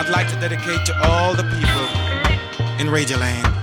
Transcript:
I'd like to dedicate to all the people in Radioland.